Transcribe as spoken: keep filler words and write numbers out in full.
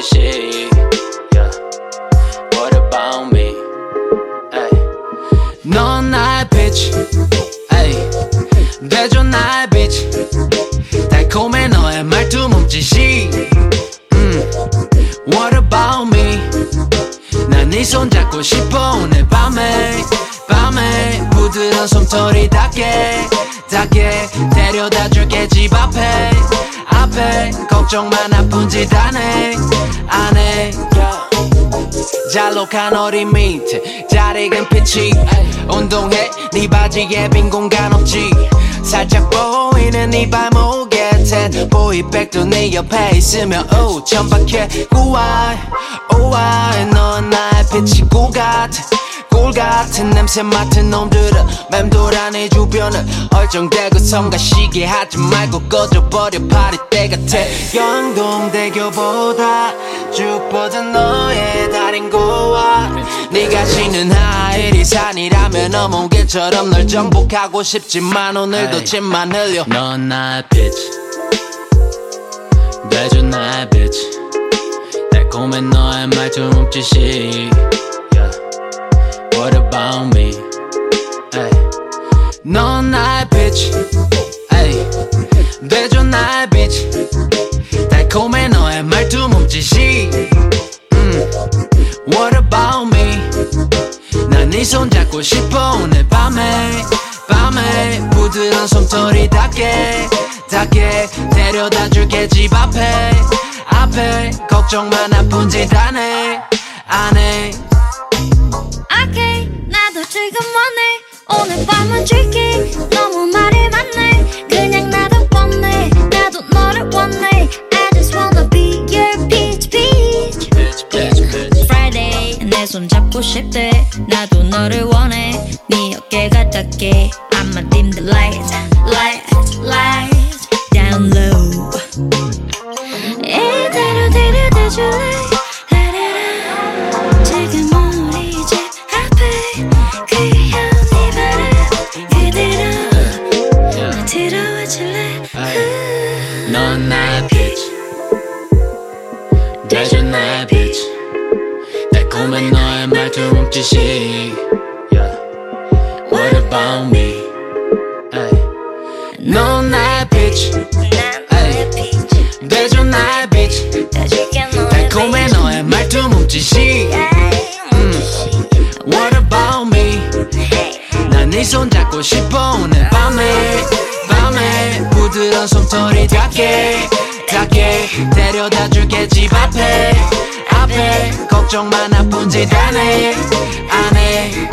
몸짓이 yeah. What about me? Ay. 넌 나의 빛 대줘 나의 빛 달콤해 너의 말투 몸짓이 mm. What about me? 난 네 손 잡고 싶어 오늘 밤에 밤에 부드러운 솜털이 닿게 닿게 데려다 줄게 집 앞에 앞에 걱정만 아픈 짓 안해 안해 잘록한 어린 밑에 잘 익은 피치 운동해 네 바지에 빈 공간 없지 살짝 보이는 네 발목에 텐 보이백도 네 옆에 있으면 오 천박해 우아해 우아해 넌 나의 빛이 꿀 같아 꿀 같은 냄새 맡은 놈들은 맴돌아 내 주변을 얼쩡대고 성가시게 하지 말고 꺼져버려 파리 때 같아 영동대교보다 쭉 뻗은 너의 달인 고와 네가 쉬는 하이리산이라면 어몽개처럼 널 정복하고 싶지만 오늘도 침만 흘려 넌 나의 빛 대줘 나의 빛 달콤해 너의 말투 몸짓이 What about me? Ay. 넌 나의 빛 대줘 나의 빛 달콤해 너의 말투 몸짓이 mm. What about me? 난 네 손 잡고 싶어 오늘 밤에 밤에 부드러운 솜털이 닿게 닿게 데려다 줄게 집 앞에 앞에 걱정만 아픈 짓 안해 안해 오케이 나도 지금 원해 오늘 밤은 줄게 너무 말이 많네 그냥 나도 원해 나도 너를 원해 I just wanna be your peach peach bitch, bitch, bitch. Friday 내 손 잡고 싶대 나도 너를 원해 네 어깨가 닿게 I'ma dim the lights lights lights down low 이대로 데려다 줄래 넌 나의 빛 대줘 나의 빛 달콤해 너의 말투 몸짓이 yeah. What about me? Ay. 넌 나의 빛 대줘 나의 빛 달콤해 너의 말투 몸짓이 mm. What about me? 난 네 손 잡고 싶어 오늘 밤에 밤에 부드러운 솜털이 닿게 닿게 데려다 줄게 집 앞에 앞에 걱정만 아픈 짓 안해 안해